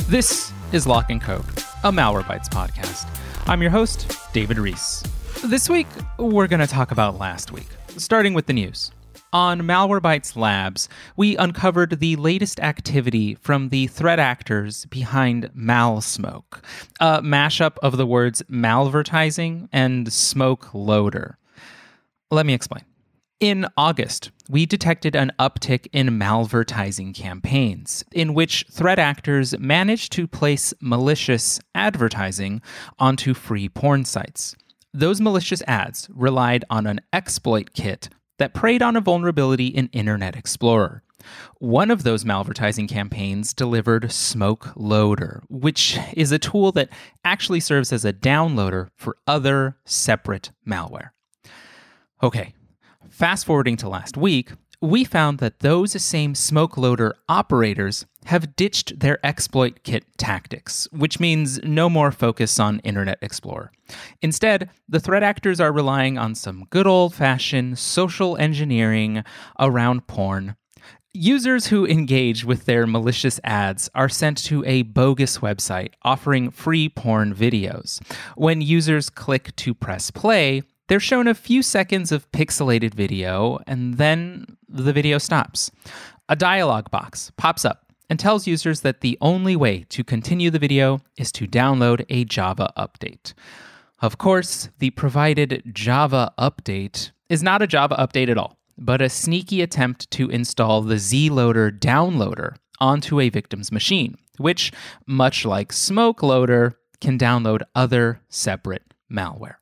This is Lock and Code, a Malwarebytes podcast. I'm your host, David Reese. This week, we're going to talk about last week, starting with the news. On Malwarebytes Labs, we uncovered the latest activity from the threat actors behind Malsmoke, a mashup of the words malvertising and smoke loader. Let me explain. In August, we detected an uptick in malvertising campaigns, in which threat actors managed to place malicious advertising onto free porn sites. Those malicious ads relied on an exploit kit that preyed on a vulnerability in Internet Explorer. One of those malvertising campaigns delivered Smoke Loader, which is a tool that actually serves as a downloader for other separate malware. Okay. Fast forwarding to last week, we found that those same smoke loader operators have ditched their exploit kit tactics, which means no more focus on Internet Explorer. Instead, the threat actors are relying on some good old-fashioned social engineering around porn. Users who engage with their malicious ads are sent to a bogus website offering free porn videos. When users click to press play, they're shown a few seconds of pixelated video, and then the video stops. A dialog box pops up and tells users that the only way to continue the video is to download a Java update. Of course, the provided Java update is not a Java update at all, but a sneaky attempt to install the zloader downloader onto a victim's machine, which, much like Smoke Loader, can download other separate malware.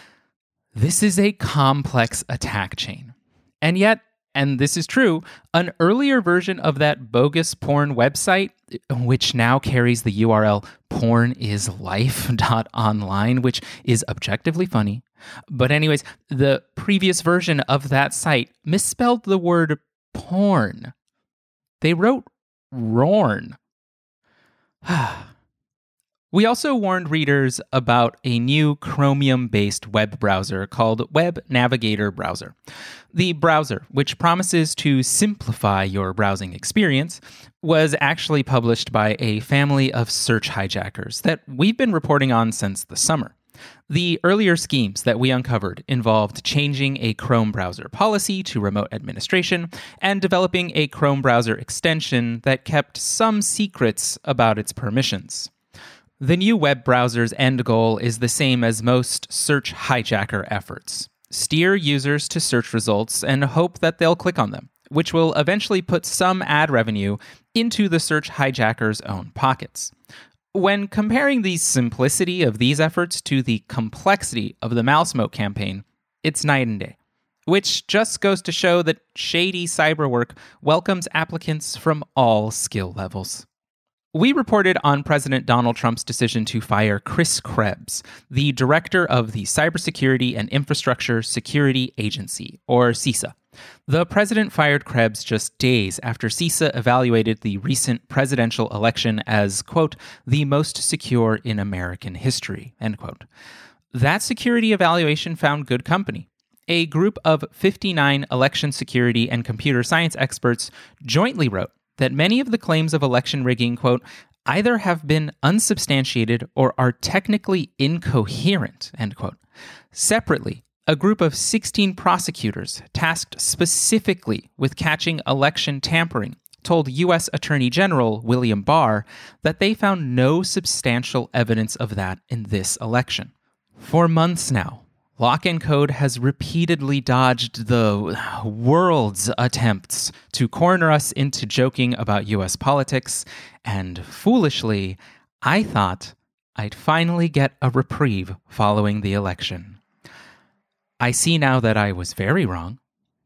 This is a complex attack chain. And yet, and this is true, an earlier version of that bogus porn website, which now carries the URL pornislife.online, which is objectively funny. But anyways, the previous version of that site misspelled the word porn. They wrote Rorn. We also warned readers about a new Chromium-based web browser called Web Navigator Browser. The browser, which promises to simplify your browsing experience, was actually published by a family of search hijackers that we've been reporting on since the summer. The earlier schemes that we uncovered involved changing a Chrome browser policy to remote administration and developing a Chrome browser extension that kept some secrets about its permissions. The new web browser's end goal is the same as most search hijacker efforts. Steer users to search results and hope that they'll click on them, which will eventually put some ad revenue into the search hijacker's own pockets. When comparing the simplicity of these efforts to the complexity of the Malsmoke campaign, it's night and day, which just goes to show that shady cyberwork welcomes applicants from all skill levels. We reported on President Donald Trump's decision to fire Chris Krebs, the director of the Cybersecurity and Infrastructure Security Agency, or CISA. The president fired Krebs just days after CISA evaluated the recent presidential election as, quote, the most secure in American history, end quote. That security evaluation found good company. A group of 59 election security and computer science experts jointly wrote that many of the claims of election rigging, quote, either have been unsubstantiated or are technically incoherent, end quote. Separately, a group of 16 prosecutors tasked specifically with catching election tampering told U.S. Attorney General William Barr that they found no substantial evidence of that in this election. For months now, Lock and Code has repeatedly dodged the world's attempts to corner us into joking about U.S. politics, and foolishly, I thought I'd finally get a reprieve following the election. I see now that I was very wrong.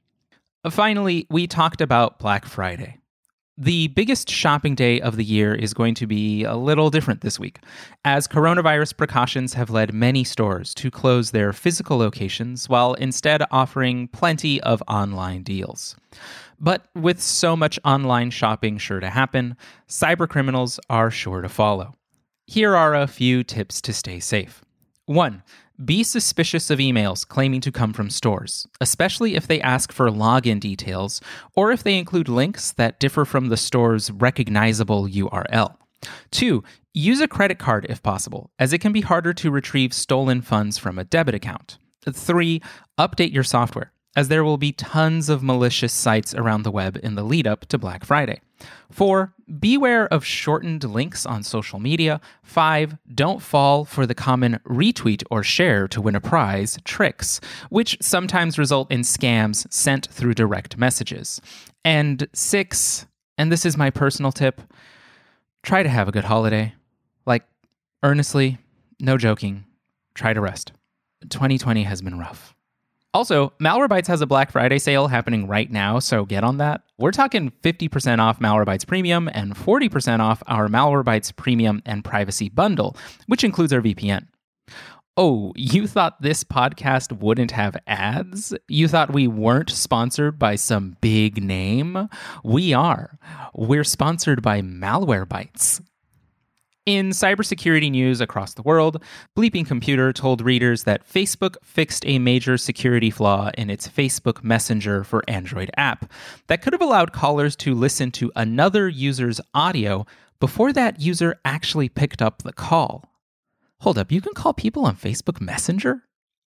Finally, we talked about Black Friday. The biggest shopping day of the year is going to be a little different this week, as coronavirus precautions have led many stores to close their physical locations while instead offering plenty of online deals. But with so much online shopping sure to happen, cybercriminals are sure to follow. Here are a few tips to stay safe. 1. Be suspicious of emails claiming to come from stores, especially if they ask for login details or if they include links that differ from the store's recognizable URL. 2, use a credit card if possible, as it can be harder to retrieve stolen funds from a debit account. 3, update your software, as there will be tons of malicious sites around the web in the lead up to Black Friday. 4, beware of shortened links on social media. 5, don't fall for the common retweet or share to win a prize tricks, which sometimes result in scams sent through direct messages. And 6, and this is my personal tip, try to have a good holiday. Like, earnestly, no joking, try to rest. 2020 has been rough. Also, Malwarebytes has a Black Friday sale happening right now, so get on that. We're talking 50% off Malwarebytes Premium and 40% off our Malwarebytes Premium and Privacy Bundle, which includes our VPN. Oh, you thought this podcast wouldn't have ads? You thought we weren't sponsored by some big name? We are. We're sponsored by Malwarebytes. In cybersecurity news across the world, Bleeping Computer told readers that Facebook fixed a major security flaw in its Facebook Messenger for Android app that could have allowed callers to listen to another user's audio before that user actually picked up the call. Hold up, you can call people on Facebook Messenger?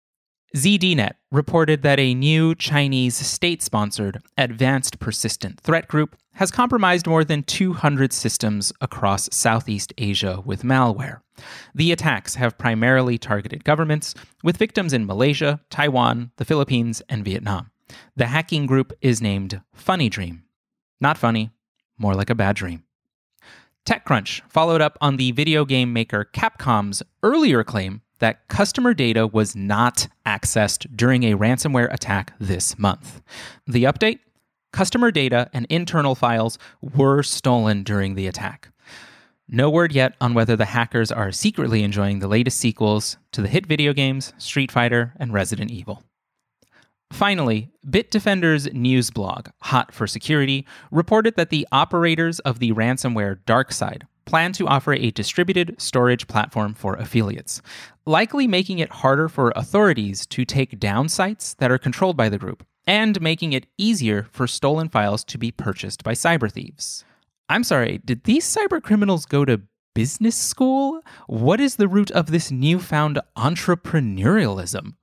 ZDNet reported that a new Chinese state-sponsored Advanced Persistent Threat Group has compromised more than 200 systems across Southeast Asia with malware. The attacks have primarily targeted governments, with victims in Malaysia, Taiwan, the Philippines, and Vietnam. The hacking group is named Funny Dream. Not funny, more like a bad dream. TechCrunch followed up on the video game maker Capcom's earlier claim that customer data was not accessed during a ransomware attack this month. The update? Customer data and internal files were stolen during the attack. No word yet on whether the hackers are secretly enjoying the latest sequels to the hit video games Street Fighter and Resident Evil. Finally, Bitdefender's news blog, Hot for Security, reported that the operators of the ransomware DarkSide plan to offer a distributed storage platform for affiliates, likely making it harder for authorities to take down sites that are controlled by the group, and making it easier for stolen files to be purchased by cyber thieves. I'm sorry, did these cyber criminals go to business school? What is the root of this newfound entrepreneurialism?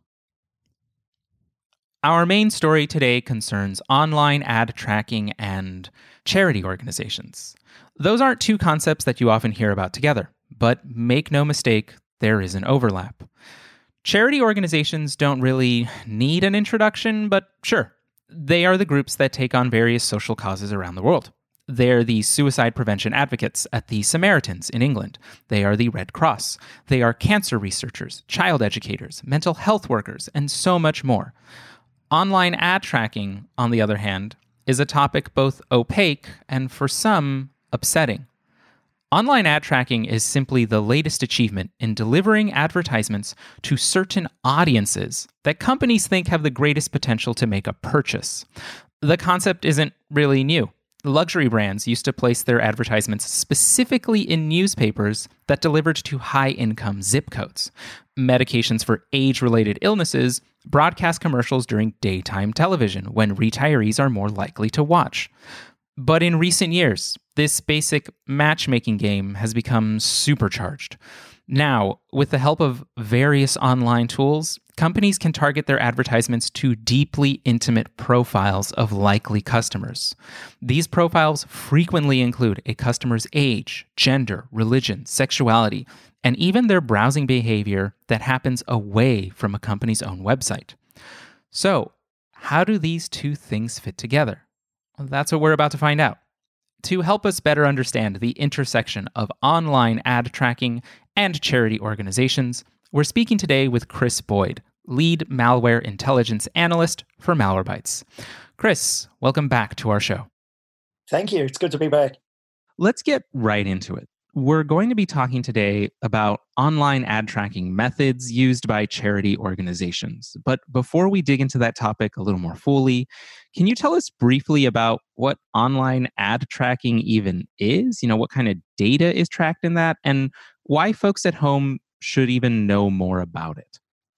Our main story today concerns online ad tracking and charity organizations. Those aren't two concepts that you often hear about together, but make no mistake, there is an overlap. Charity organizations don't really need an introduction, but sure, they are the groups that take on various social causes around the world. They're the suicide prevention advocates at the Samaritans in England. They are the Red Cross. They are cancer researchers, child educators, mental health workers, and so much more. Online ad tracking, on the other hand, is a topic both opaque and, for some, upsetting. Online ad tracking is simply the latest achievement in delivering advertisements to certain audiences that companies think have the greatest potential to make a purchase. The concept isn't really new. Luxury brands used to place their advertisements specifically in newspapers that delivered to high-income zip codes. Medications for age-related illnesses broadcast commercials during daytime television when retirees are more likely to watch. But in recent years, this basic matchmaking game has become supercharged. Now, with the help of various online tools, companies can target their advertisements to deeply intimate profiles of likely customers. These profiles frequently include a customer's age, gender, religion, sexuality, and even their browsing behavior that happens away from a company's own website. So, how do these two things fit together? Well, that's what we're about to find out. To help us better understand the intersection of online ad tracking and charity organizations, we're speaking today with Chris Boyd, lead malware intelligence analyst for Malwarebytes. Chris, welcome back to our show. Thank you. It's good to be back. Let's get right into it. We're going to be talking today about online ad tracking methods used by charity organizations. But before we dig into that topic a little more fully, can you tell us briefly about what online ad tracking even is? What kind of data is tracked in that, and why folks at home should even know more about it?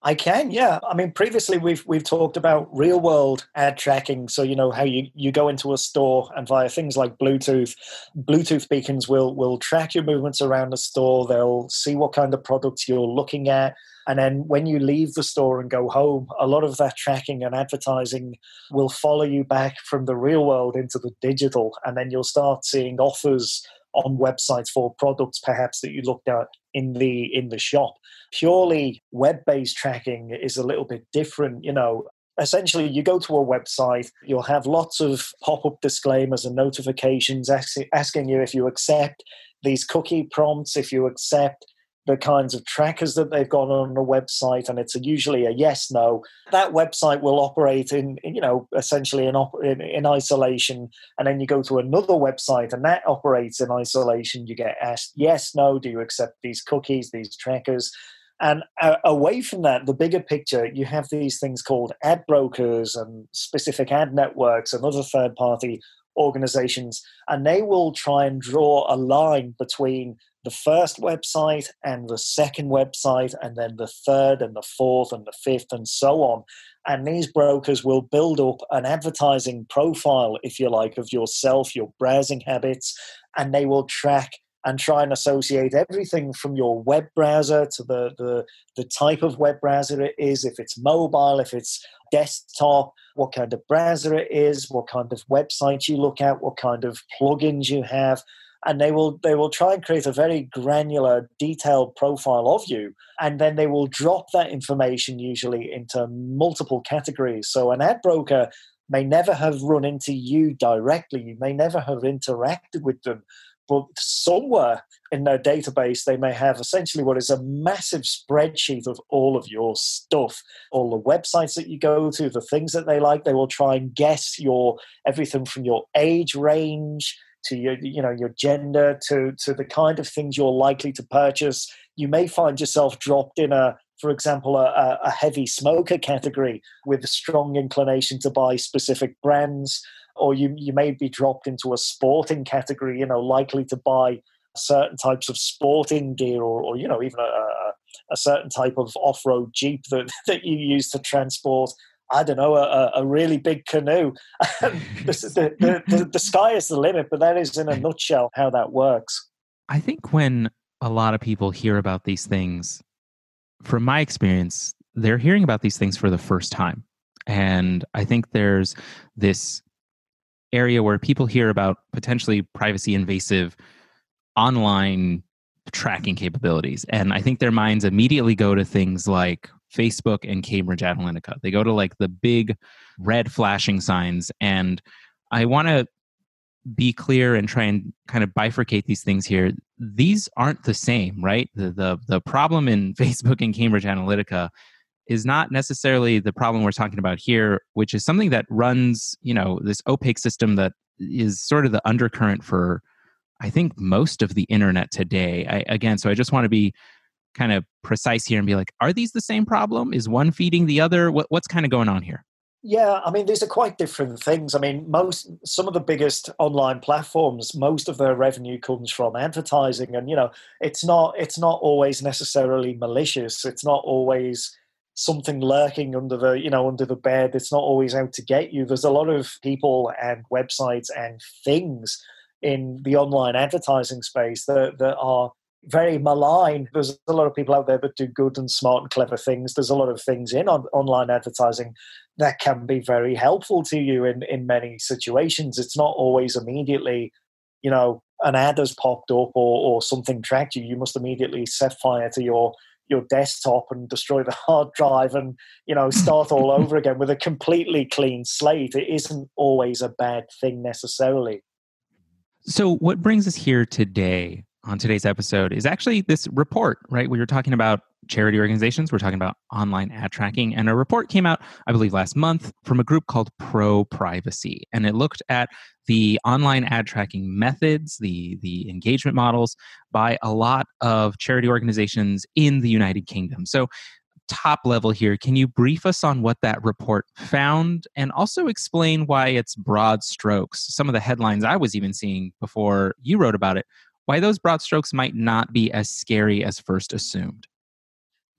I can, yeah. I mean, previously we've talked about real world ad tracking. So how you go into a store and via things like Bluetooth beacons will track your movements around the store. They'll see what kind of products you're looking at. And then when you leave the store and go home, a lot of that tracking and advertising will follow you back from the real world into the digital. And then you'll start seeing offers on websites for products perhaps that you looked at in the shop. Purely web-based tracking is a little bit different. Essentially, you go to a website, you'll have lots of pop-up disclaimers and notifications asking you if you accept these cookie prompts, if you accept the kinds of trackers that they've got on the website, and it's usually a yes, no. That website will operate in essentially in isolation, and then you go to another website and that operates in isolation. You get asked yes, no, do you accept these cookies, these trackers? And away from that, the bigger picture, you have these things called ad brokers and specific ad networks and other third-party organizations, and they will try and draw a line between the first website and the second website, and then the third and the fourth and the fifth and so on. And these brokers will build up an advertising profile, if you like, of yourself, your browsing habits, and they will track and try and associate everything from your web browser to the type of web browser it is, if it's mobile, if it's desktop, what kind of browser it is, what kind of website you look at, what kind of plugins you have. And they will try and create a very granular, detailed profile of you. And then they will drop that information usually into multiple categories. So an ad broker may never have run into you directly. You may never have interacted with them. But somewhere in their database, they may have essentially what is a massive spreadsheet of all of your stuff, all the websites that you go to, the things that they like. They will try and guess everything from your age range to your gender to the kind of things you're likely to purchase. You may find yourself dropped in for example, a heavy smoker category with a strong inclination to buy specific brands, or you may be dropped into a sporting category, likely to buy certain types of sporting gear, or even a certain type of off-road Jeep that you use to transport, I don't know, a really big canoe. The sky is the limit, but that is in a nutshell how that works. I think when a lot of people hear about these things, from my experience, they're hearing about these things for the first time. And I think there's this area where people hear about potentially privacy invasive online tracking capabilities. And I think their minds immediately go to things like Facebook and Cambridge Analytica. They go to like the big red flashing signs. And I want to be clear and try and kind of bifurcate these things here. These aren't the same, right? The problem in Facebook and Cambridge Analytica is not necessarily the problem we're talking about here, which is something that runs, this opaque system that is sort of the undercurrent for, I think, most of the internet today. So I just want to be kind of precise here and be like, are these the same problem? Is one feeding the other? What's kind of going on here? Yeah, I mean, these are quite different things. I mean, some of the biggest online platforms, most of their revenue comes from advertising, and it's not always necessarily malicious. It's not always something lurking under the bed. It's not always out to get you. There's a lot of people and websites and things in the online advertising space that are very malign. There's a lot of people out there that do good and smart and clever things. There's a lot of things in online advertising that can be very helpful to you in many situations. It's not always immediately, an ad has popped up or something tracked you. You must immediately set fire to your desktop and destroy the hard drive and, start all over again with a completely clean slate. It isn't always a bad thing necessarily. So what brings us here today on today's episode is actually this report, right? We were talking about charity organizations. We're talking about online ad tracking. And a report came out, I believe, last month from a group called Pro-Privacy. And it looked at the online ad tracking methods, the engagement models by a lot of charity organizations in the United Kingdom. So top level here, can you brief us on what that report found and also explain why it's broad strokes? Some of the headlines I was even seeing before you wrote about it, why those broad strokes might not be as scary as first assumed.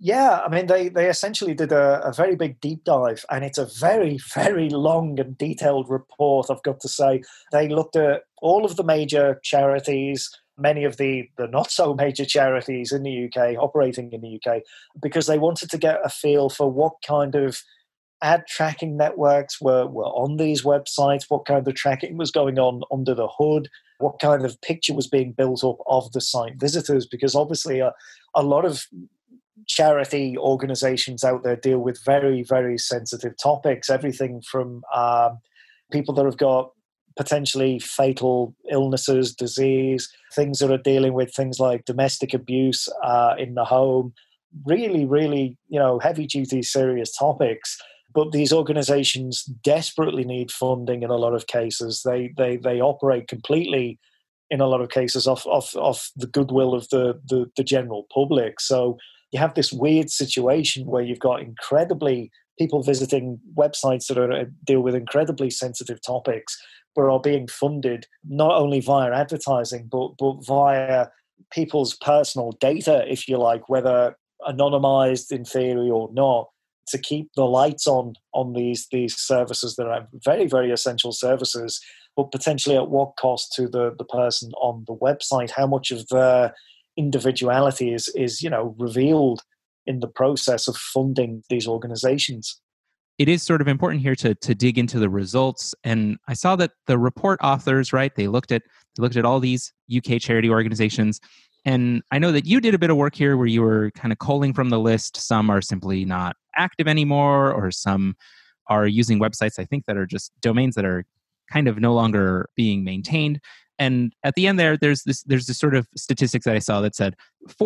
Yeah, I mean, they essentially did a very big deep dive, and it's a very, very long and detailed report, I've got to say. They looked at all of the major charities, many of the not so major charities in the UK, operating in the UK, because they wanted to get a feel for what kind of ad tracking networks were on these websites, what kind of tracking was going on under the hood, what kind of picture was being built up of the site visitors, because obviously a lot of charity organizations out there deal with very, very sensitive topics, everything from people that have got potentially fatal illnesses, disease, things that are dealing with things like domestic abuse in the home, really, really, heavy duty, serious topics. But these organizations desperately need funding in a lot of cases. They operate completely in a lot of cases off the goodwill of the general public. So you have this weird situation where you've got incredibly people visiting websites that deal with incredibly sensitive topics, but are being funded not only via advertising, but via people's personal data, if you like, whether anonymized in theory or not, to keep the lights on these services that are very, very essential services, but potentially at what cost to the person on the website? How much of their individuality is revealed in the process of funding these organizations? It is sort of important here to dig into the results. And I saw that the report authors, right, they looked at all these UK charity organizations. And I know that you did a bit of work here where you were kind of culling from the list. Some are simply not active anymore, or some are using websites, I think, that are just domains that are kind of no longer being maintained. And at the end there's this sort of statistics that I saw that said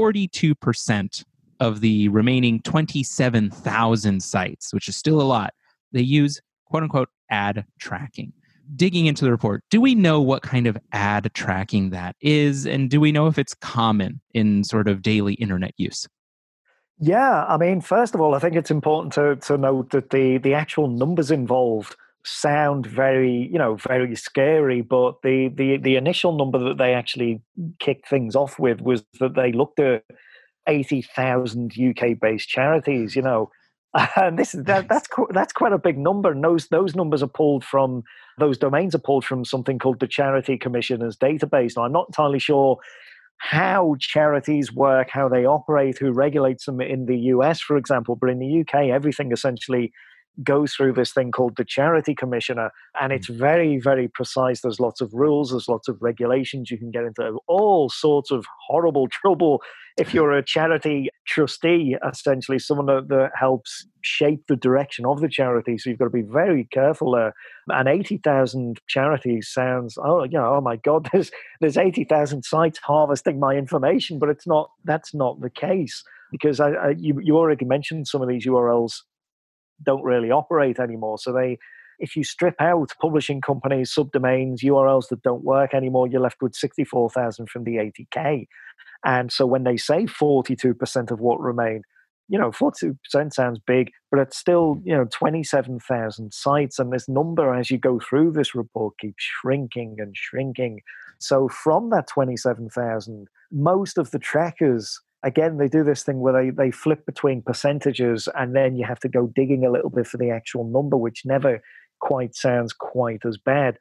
42% of the remaining 27,000 sites, which is still a lot, they use quote unquote ad tracking. Digging into the report, do we know what kind of ad tracking that is? And do we know if it's common in sort of daily internet use? Yeah, I mean, first of all, I think it's important to note that the actual numbers involved sound very, very scary. But the initial number that they actually kicked things off with was that they looked at 80,000 UK-based charities, and that's quite a big number. And those numbers are pulled from, those domains are pulled from something called the Charity Commissioner's database. Now, I'm not entirely sure how charities work, how they operate, who regulates them in the US, for example, but in the UK, everything essentially goes through this thing called the Charity Commissioner, and it's very, very precise. There's lots of rules, there's lots of regulations. You can get into all sorts of horrible trouble if you're a charity trustee, essentially someone that helps shape the direction of the charity. So you've got to be very careful there. And 80,000 charities sounds, oh my God, there's 80,000 sites harvesting my information, but that's not the case, because you already mentioned some of these URLs don't really operate anymore. So if you strip out publishing companies, subdomains, URLs that don't work anymore, you're left with 64,000 from the 80K. And so when they say 42% of what remained, 42% sounds big, but it's still, 27,000 sites. And this number, as you go through this report, keeps shrinking and shrinking. So from that 27,000, most of the trackers, again, they do this thing where they flip between percentages, and then you have to go digging a little bit for the actual number, which never quite sounds quite as bad.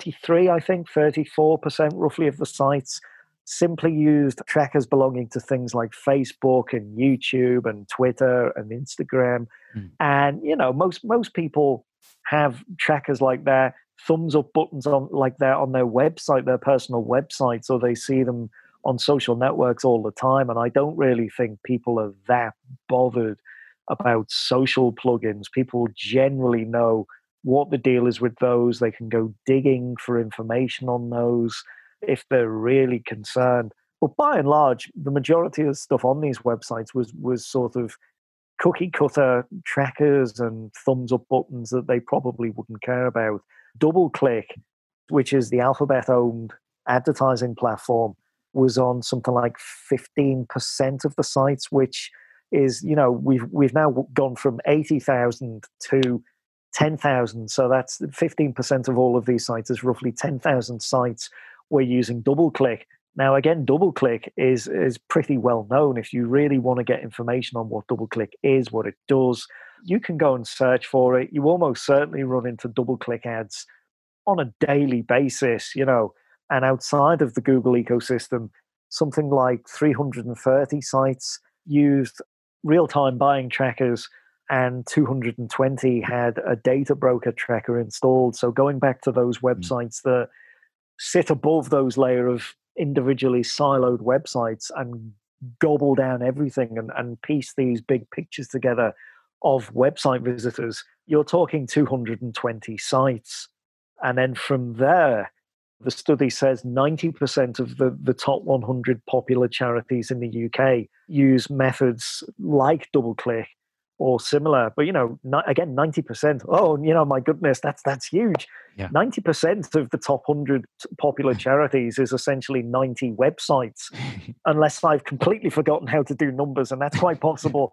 34% roughly of the sites simply used trackers belonging to things like Facebook and YouTube and Twitter and Instagram. And, most people have trackers like that, thumbs up buttons on like that on their website, their personal websites, or they see them on social networks all the time. And I don't really think people are that bothered about social plugins. People generally know what the deal is with those. They can go digging for information on those if they're really concerned. But by and large, the majority of stuff on these websites was sort of cookie cutter trackers and thumbs up buttons that they probably wouldn't care about. DoubleClick, which is the Alphabet owned advertising platform, was on something like 15% of the sites, which is, we've now gone from 80,000 to 10,000. So that's 15% of all of these sites is roughly 10,000 sites. We're using DoubleClick. Now, again, DoubleClick is pretty well known. If you really want to get information on what DoubleClick is, what it does, you can go and search for it. You almost certainly run into DoubleClick ads on a daily basis, and outside of the Google ecosystem, something like 330 sites used real-time buying trackers and 220 had a data broker tracker installed. So going back to those websites that sit above those layer of individually siloed websites and gobble down everything and piece these big pictures together of website visitors, you're talking 220 sites. And then from there, the study says 90% of the top 100 popular charities in the UK use methods like DoubleClick or similar. But, again, 90%. Oh, my goodness, that's huge. Yeah. 90% of the top 100 popular charities is essentially 90 websites, unless I've completely forgotten how to do numbers, and that's quite possible.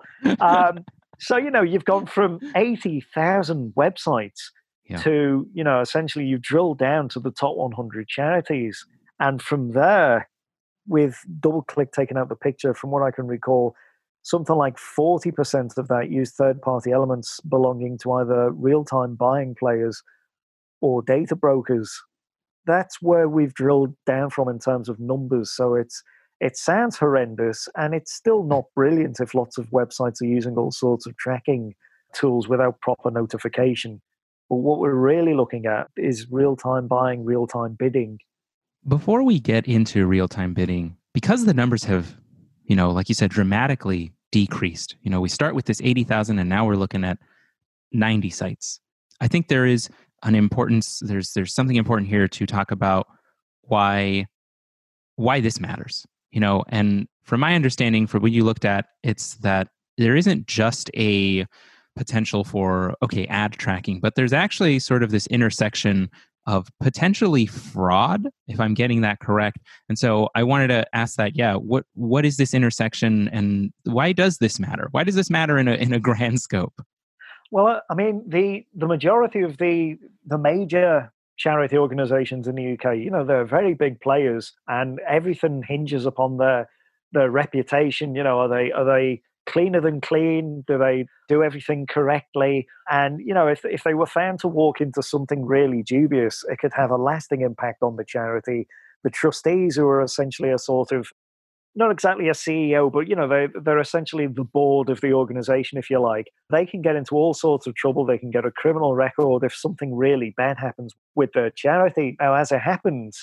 So, you've gone from 80,000 websites to, essentially you've drilled down to the top 100 charities. And from there, with DoubleClick taking out the picture, from what I can recall, something like 40% of that use third-party elements belonging to either real-time buying players or data brokers. That's where we've drilled down from in terms of numbers. So it sounds horrendous, and it's still not brilliant if lots of websites are using all sorts of tracking tools without proper notification. But what we're really looking at is real-time buying, real-time bidding. Before we get into real-time bidding, because the numbers have, like you said, dramatically decreased. We start with this 80,000 and now we're looking at 90 sites. I think there is an importance, there's something important here to talk about why this matters. And from my understanding, for what you looked at, it's that there isn't just a potential for, ad tracking, but there's actually sort of this intersection of potentially fraud, if I'm getting that correct. And so I wanted to ask that, what is this intersection and why does this matter? Why does this matter in a grand scope? Well, I mean, the majority of the major charity organizations in the UK, they're very big players and everything hinges upon their reputation. Are they cleaner than clean? Do they do everything correctly? And, if they were found to walk into something really dubious, it could have a lasting impact on the charity. The trustees, who are essentially a sort of, not exactly a CEO, but, they're essentially the board of the organization, if you like. They can get into all sorts of trouble. They can get a criminal record if something really bad happens with their charity. Now, as it happens,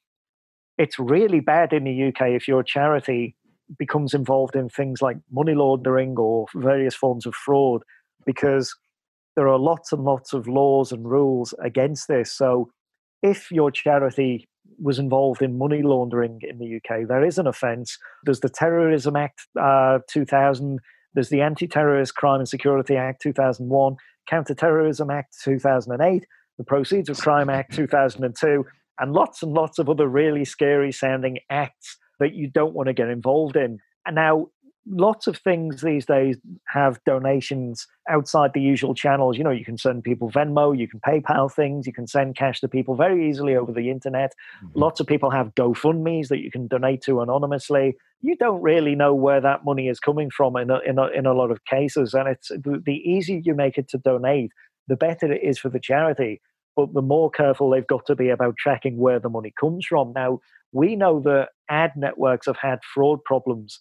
it's really bad in the UK if your charity becomes involved in things like money laundering or various forms of fraud, because there are lots and lots of laws and rules against this. So if your charity was involved in money laundering in the UK, there is an offence. There's the Terrorism Act 2000, there's the Anti-Terrorist Crime and Security Act 2001, Counter-Terrorism Act 2008, the Proceeds of Crime Act 2002, and lots of other really scary sounding acts that you don't want to get involved in. And now, lots of things these days have donations outside the usual channels. You can send people Venmo, you can PayPal things, you can send cash to people very easily over the internet. Mm-hmm. Lots of people have GoFundMes that you can donate to anonymously. You don't really know where that money is coming from in a lot of cases. And it's the easier you make it to donate, the better it is for the charity. But the more careful they've got to be about tracking where the money comes from. Now, we know that ad networks have had fraud problems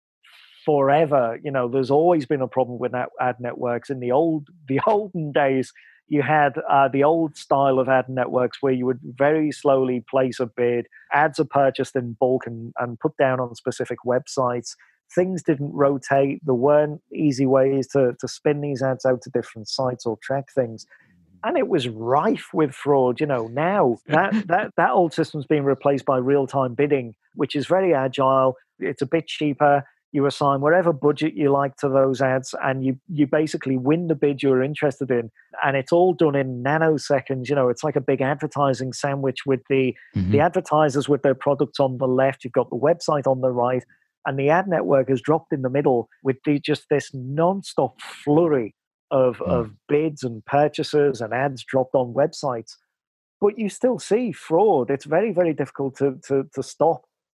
forever. There's always been a problem with ad networks. In the olden days, you had the old style of ad networks where you would very slowly place a bid. Ads are purchased in bulk and put down on specific websites. Things didn't rotate. There weren't easy ways to spin these ads out to different sites or track things. And it was rife with fraud. Now that old system's being replaced by real-time bidding, which is very agile. It's a bit cheaper. You assign whatever budget you like to those ads, and you basically win the bid you're interested in. And it's all done in nanoseconds. It's like a big advertising sandwich with the advertisers with their products on the left. You've got the website on the right, and the ad network is dropped in the middle with just this non-stop flurry of bids and purchases and ads dropped on websites. But you still see fraud. It's very, very difficult to stop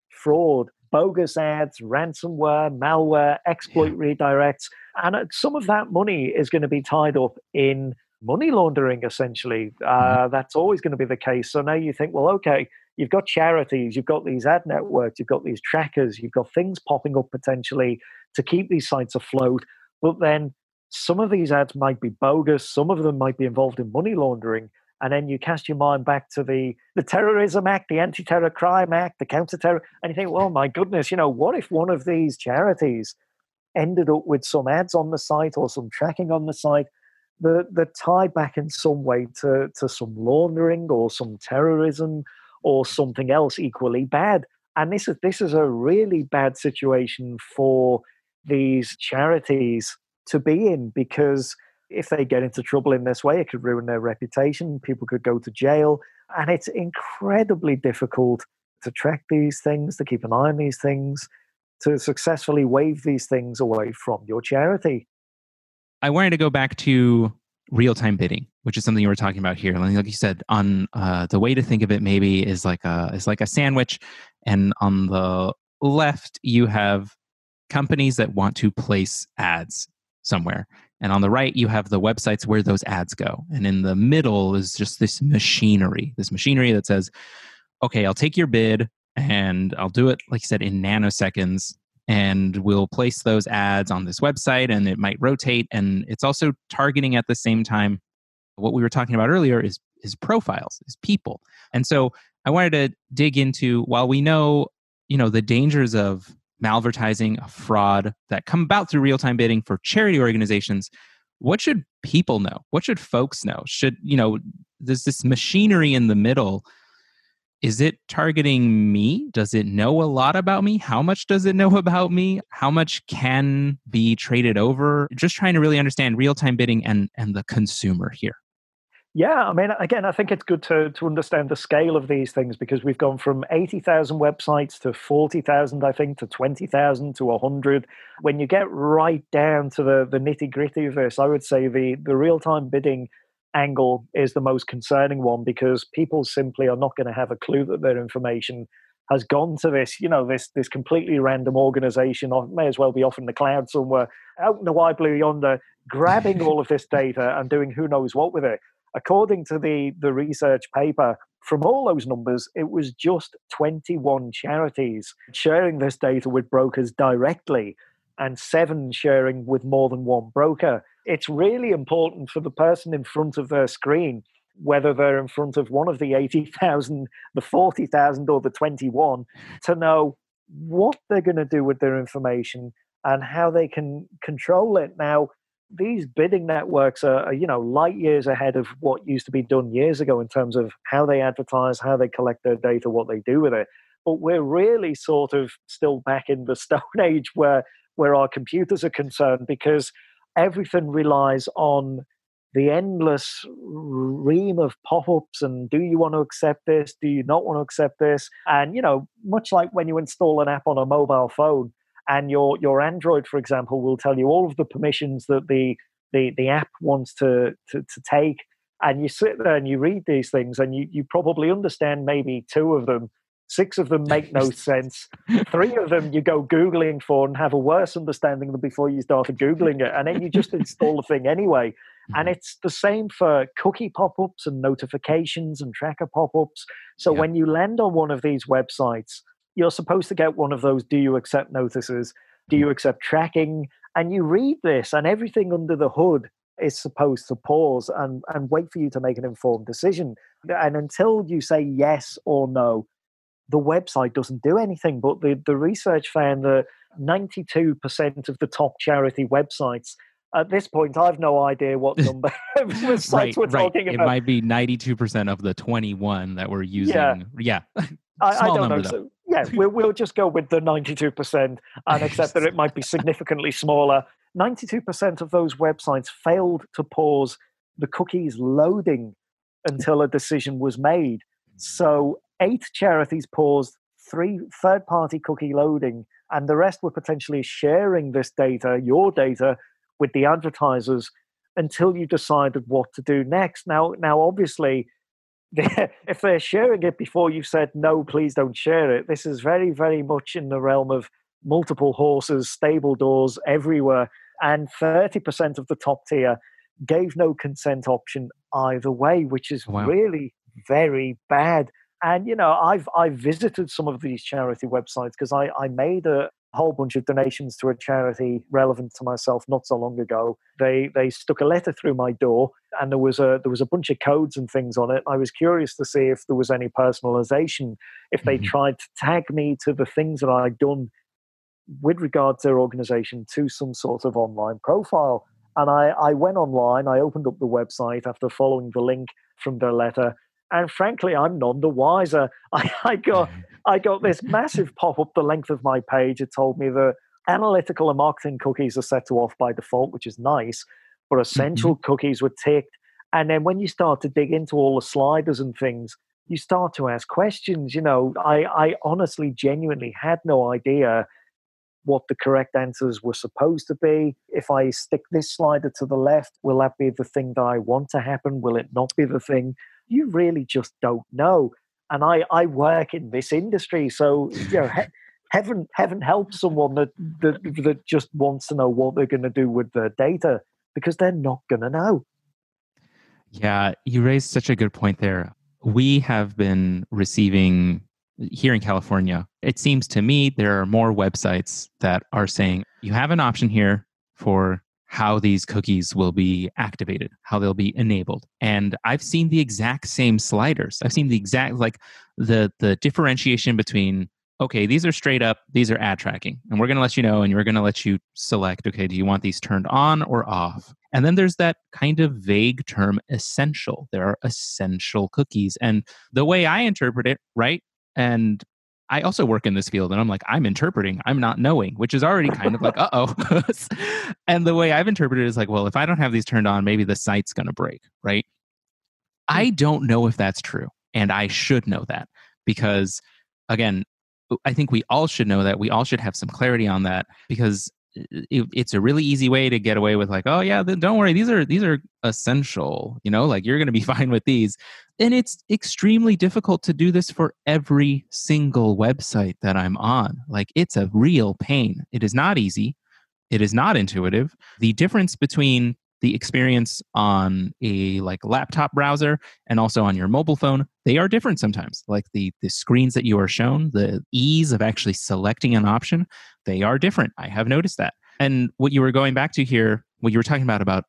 fraud, bogus ads, ransomware, malware, exploit redirects. And some of that money is going to be tied up in money laundering, essentially. That's always going to be the case. So now you think, well, okay, you've got charities, you've got these ad networks, you've got these trackers, you've got things popping up potentially to keep these sites afloat. But then some of these ads might be bogus, some of them might be involved in money laundering. And then you cast your mind back to the Terrorism Act, the Anti-Terror Crime Act, the Counter-Terror, and you think, well, my goodness, what if one of these charities ended up with some ads on the site or some tracking on the site that tie back in some way to some laundering or some terrorism or something else equally bad? And this is a really bad situation for these charities to be in, because if they get into trouble in this way, it could ruin their reputation. People could go to jail. And it's incredibly difficult to track these things, to keep an eye on these things, to successfully wave these things away from your charity. I wanted to go back to real-time bidding, which is something you were talking about here. Like you said, on the way to think of it maybe is like a sandwich. And on the left, you have companies that want to place ads somewhere. And on the right, you have the websites where those ads go. And in the middle is just this machinery that says, okay, I'll take your bid and I'll do it, like you said, in nanoseconds. And we'll place those ads on this website and it might rotate. And it's also targeting at the same time. What we were talking about earlier is profiles, is people. And so I wanted to dig into, while we know, the dangers of malvertising, of fraud that come about through real-time bidding for charity organizations, what should people know? What should folks know? There's this machinery in the middle. Is it targeting me? Does it know a lot about me? How much does it know about me? How much can be traded over? Just trying to really understand real-time bidding and the consumer here. Yeah, I mean, again, I think it's good to understand the scale of these things, because we've gone from 80,000 websites to 40,000, I think, to 20,000 to 100. When you get right down to the nitty-gritty of this, I would say the real-time bidding angle is the most concerning one, because people simply are not going to have a clue that their information has gone to this completely random organization, or may as well be off in the cloud somewhere, out in the wide blue yonder, grabbing all of this data and doing who knows what with it. According to the research paper, from all those numbers, it was just 21 charities sharing this data with brokers directly, and 7 sharing with more than one broker. It's really important for the person in front of their screen, whether they're in front of one of the 80,000, the 40,000, or the 21, to know what they're going to do with their information and how they can control it. Now, these bidding networks are light years ahead of what used to be done years ago in terms of how they advertise, how they collect their data, what they do with it. But we're really sort of still back in the Stone Age where our computers are concerned, because everything relies on the endless ream of pop-ups and, do you want to accept this? Do you not want to accept this? And, much like when you install an app on a mobile phone, and your Android, for example, will tell you all of the permissions that the app wants to take. And you sit there and you read these things, and you probably understand maybe 2 of them. 6 of them make no sense. 3 of them you go Googling for and have a worse understanding than before you started Googling it. And then you just install the thing anyway. And it's the same for cookie pop-ups and notifications and tracker pop-ups. So when you land on one of these websites, you're supposed to get one of those "do you accept" notices, "do you accept tracking?" And you read this, and everything under the hood is supposed to pause and wait for you to make an informed decision. And until you say yes or no, the website doesn't do anything. But the research found that 92% of the top charity websites, at this point, I've no idea what number of sites we're talking about. It might be 92% of the 21 that we're using. Yeah. I don't number, know. So, yeah, we'll just go with the 92% and accept that it might be significantly smaller. 92% of those websites failed to pause the cookies loading until a decision was made. So 8 charities paused 3 third-party cookie loading, and the rest were potentially sharing this data, your data, with the advertisers until you decided what to do next. Now, obviously, if they're sharing it before you've said, no, please don't share it, this is very, very much in the realm of multiple horses, stable doors everywhere. And 30% of the top tier gave no consent option either way, which is Wow. really very bad. And I've visited some of these charity websites because I made a whole bunch of donations to a charity relevant to myself not so long ago. They stuck a letter through my door, and there was a bunch of codes and things on it. I was curious to see if there was any personalization, if they tried to tag me to the things that I'd done with regard to their organization to some sort of online profile. And I went online, I opened up the website after following the link from their letter, and frankly, I'm none the wiser. I got this massive pop-up the length of my page. It told me that analytical and marketing cookies are set to off by default, which is nice, but essential cookies were ticked. And then when you start to dig into all the sliders and things, you start to ask questions. I honestly, genuinely had no idea what the correct answers were supposed to be. If I stick this slider to the left, will that be the thing that I want to happen? Will it not be the thing? You really just don't know. And I work in this industry, so heaven help someone that just wants to know what they're going to do with their data, because they're not going to know. Yeah, you raised such a good point there. We have been receiving here in California, it seems to me there are more websites that are saying you have an option here for how these cookies will be activated, how they'll be enabled. And I've seen the exact same sliders. I've seen the exact, like the differentiation between, okay, these are straight up, these are ad tracking. And we're going to let you know, and we're going to let you select, okay, do you want these turned on or off? And then there's that kind of vague term, essential. There are essential cookies. And the way I interpret it, right? And I also work in this field, and I'm like, I'm interpreting, I'm not knowing, which is already kind of like, uh-oh. And the way I've interpreted it is like, well, if I don't have these turned on, maybe the site's going to break, right? I don't know if that's true, and I should know that because, again, I think we all should know that. We all should have some clarity on that because it's a really easy way to get away with like, oh yeah, don't worry, these are essential, like you're going to be fine with these. And it's extremely difficult to do this for every single website that I'm on. Like, it's a real pain. It is not easy. It is not intuitive. The difference between the experience on a like laptop browser and also on your mobile phone, they are different sometimes. Like the screens that you are shown, the ease of actually selecting an option, they are different. I have noticed that. And what you were going back to here, what you were talking about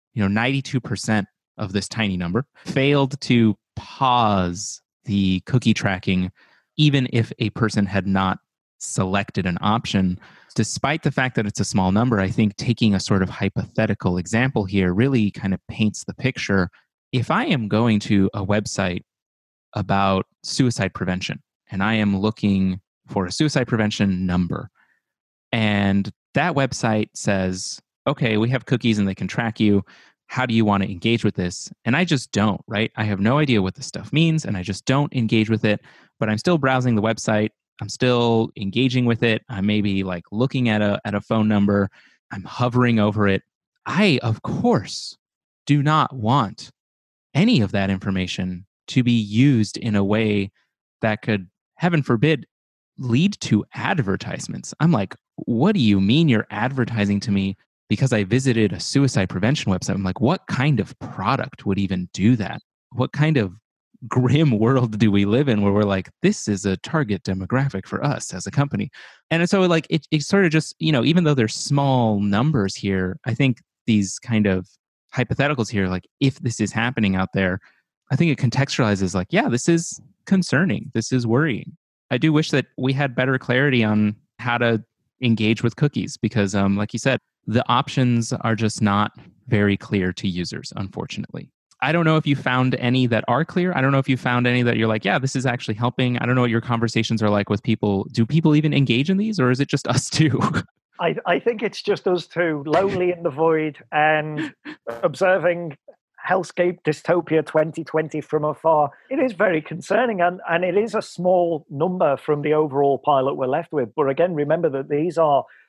92% of this tiny number failed to pause the cookie tracking, even if a person had not selected an option. Despite the fact that it's a small number, I think taking a sort of hypothetical example here really kind of paints the picture. If I am going to a website about suicide prevention and I am looking for a suicide prevention number, and that website says, okay, we have cookies and they can track you. How do you want to engage with this? And I just don't, right? I have no idea what this stuff means and I just don't engage with it, but I'm still browsing the website. I'm still engaging with it. I may be like looking at a phone number. I'm hovering over it. I, of course, do not want any of that information to be used in a way that could, heaven forbid, lead to advertisements. I'm like, what do you mean you're advertising to me because I visited a suicide prevention website? I'm like, what kind of product would even do that? What kind of grim world do we live in where we're like, this is a target demographic for us as a company? And so like it sort of just, even though there's small numbers here, I think these kind of hypotheticals here, like if this is happening out there, I think it contextualizes like, yeah, this is concerning. This is worrying. I do wish that we had better clarity on how to engage with cookies because, like you said, the options are just not very clear to users, unfortunately. I don't know if you found any that are clear. I don't know if you found any that you're like, yeah, this is actually helping. I don't know what your conversations are like with people. Do people even engage in these, or is it just us too? I think it's just us two, lonely in the void and observing hellscape dystopia 2020 from afar. It is very concerning, and it is a small number from the overall pilot we're left with. But again, remember that these are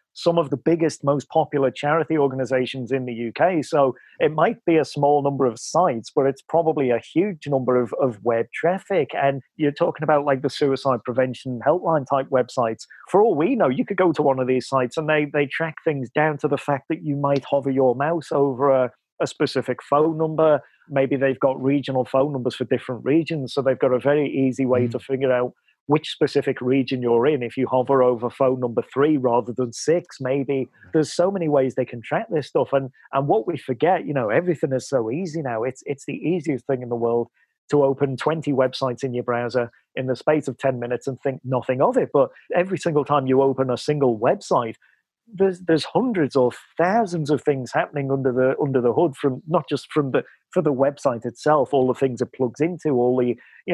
some of the biggest, most popular charity organizations in the UK. So it might be a small number of sites, but it's probably a huge number of web traffic. And you're talking about like the suicide prevention helpline type websites. For all we know, you could go to one of these sites and they track things down to the fact that you might hover your mouse over a specific phone number. Maybe they've got regional phone numbers for different regions. So they've got a very easy way to figure out which specific region you're in. If you hover over phone number 3 rather than 6, maybe there's so many ways they can track this stuff. And what we forget, everything is so easy now. It's the easiest thing in the world to open 20 websites in your browser in the space of 10 minutes and think nothing of it. But every single time you open a single website, there's hundreds or thousands of things happening under the hood, from not just for the website itself, all the things it plugs into, all the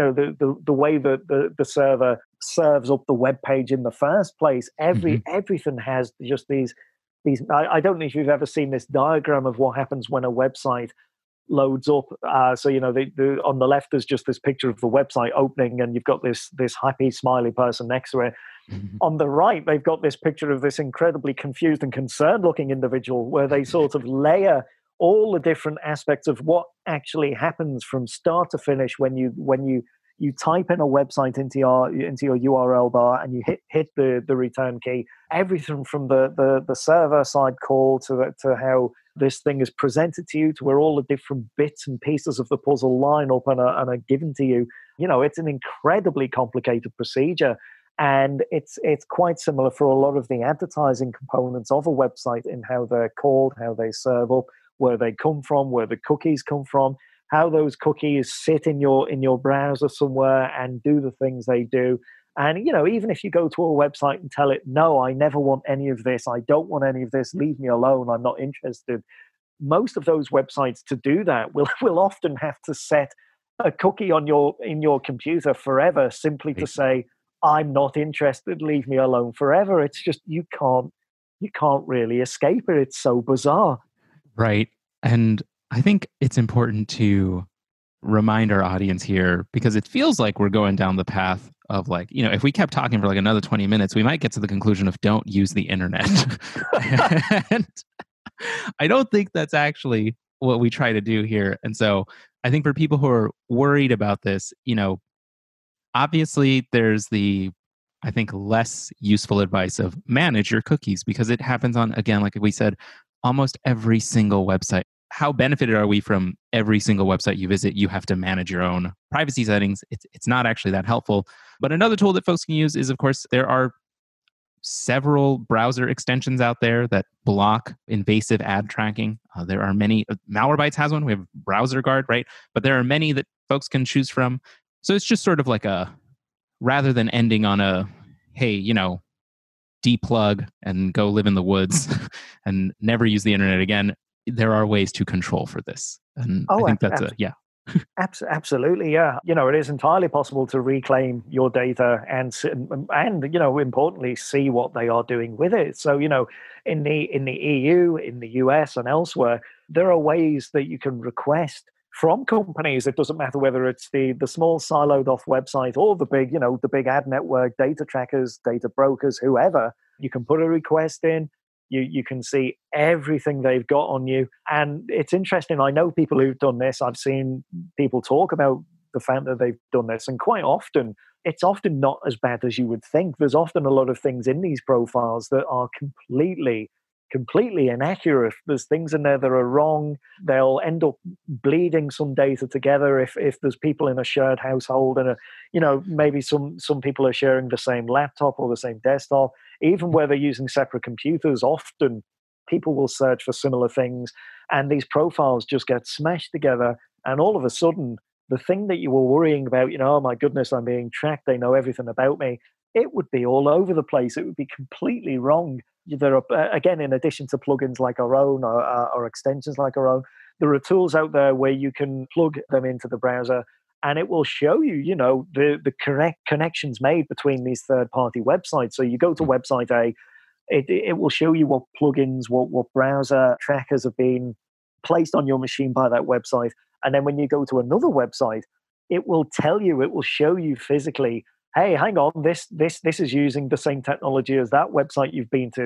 the way that the server serves up the web page in the first place. Everything has just these. I don't know if you've ever seen this diagram of what happens when a website loads up. So on the left there's just this picture of the website opening, and you've got this happy smiley person next to it. On the right, they've got this picture of this incredibly confused and concerned looking individual, where they sort of layer all the different aspects of what actually happens from start to finish when you type in a website into your URL bar and you hit the return key. Everything from the server side call to how this thing is presented to you, to where all the different bits and pieces of the puzzle line up and are given to you. It's an incredibly complicated procedure. And it's quite similar for a lot of the advertising components of a website in how they're called, how they serve up, where they come from, where the cookies come from, how those cookies sit in your browser somewhere and do the things they do. And, even if you go to a website and tell it, no, I never want any of this, I don't want any of this, leave me alone, I'm not interested. Most of those websites, to do that, will often have to set a cookie in your computer forever, simply to say, I'm not interested, leave me alone forever. It's just, you can't really escape it. It's so bizarre. Right. And I think it's important to remind our audience here, because it feels like we're going down the path of if we kept talking for another 20 minutes, we might get to the conclusion of don't use the internet. And I don't think that's actually what we try to do here. And so I think for people who are worried about this, obviously there's I think, less useful advice of manage your cookies, because it happens on, again, like we said, almost every single website. How benefited are we from every single website you visit? You have to manage your own privacy settings. It's not actually that helpful. But another tool that folks can use is, of course, there are several browser extensions out there that block invasive ad tracking. There are many. Malwarebytes has one. We have BrowserGuard, right? But there are many that folks can choose from. So it's just sort of like rather than ending on hey, deplug and go live in the woods and never use the internet again, there are ways to control for this. And I think that's Absolutely, yeah. It is entirely possible to reclaim your data and importantly, see what they are doing with it. So, in the EU, in the US, and elsewhere, there are ways that you can request from companies. It doesn't matter whether it's the small siloed off website or the big ad network, data trackers, data brokers, whoever. You can put a request in. You can see everything they've got on you. And it's interesting. I know people who've done this. I've seen people talk about the fact that they've done this. And quite often, it's often not as bad as you would think. There's often a lot of things in these profiles that are completely inaccurate. There's things in there that are wrong. They'll end up bleeding some data together if there's people in a shared household and maybe some people are sharing the same laptop or the same desktop. Even where they're using separate computers, often people will search for similar things, and these profiles just get smashed together. And all of a sudden, the thing that you were worrying about, oh my goodness, I'm being tracked, they know everything about me, it would be all over the place. It would be completely wrong. There are, again, in addition to plugins like our own or extensions like our own, there are tools out there where you can plug them into the browser, and it will show you, the correct connections made between these third-party websites. So you go to website A, it will show you what plugins, what browser trackers have been placed on your machine by that website. And then when you go to another website, it will show you physically, hey, hang on, this is using the same technology as that website you've been to.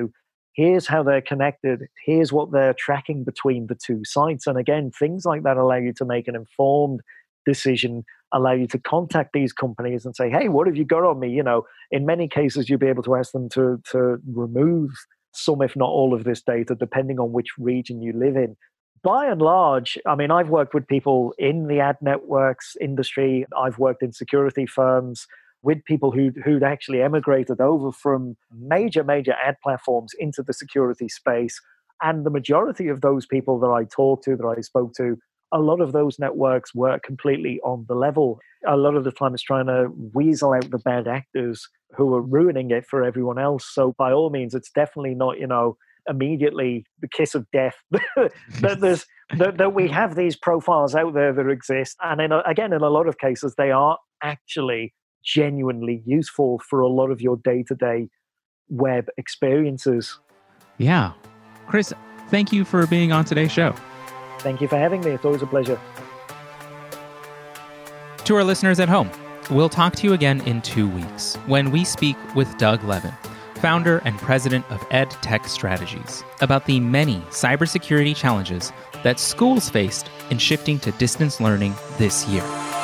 Here's how they're connected. Here's what they're tracking between the two sites. And again, things like that allow you to make an informed decision, allow you to contact these companies and say, hey, what have you got on me? In many cases, you'll be able to ask them to remove some, if not all of this data, depending on which region you live in. By and large, I mean, I've worked with people in the ad networks industry. I've worked in security firms with people who'd actually emigrated over from major ad platforms into the security space. And the majority of those people that I talked to, that I spoke to, a lot of those networks were completely on the level. A lot of the time it's trying to weasel out the bad actors who are ruining it for everyone else. So by all means, it's definitely not, immediately the kiss of death that we have these profiles out there that exist. And in a lot of cases, they are actually genuinely useful for a lot of your day-to-day web experiences. Yeah. Chris, thank you for being on today's show. Thank you for having me. It's always a pleasure. To our listeners at home, we'll talk to you again in 2 weeks when we speak with Doug Levin, founder and president of EdTech Strategies, about the many cybersecurity challenges that schools faced in shifting to distance learning this year.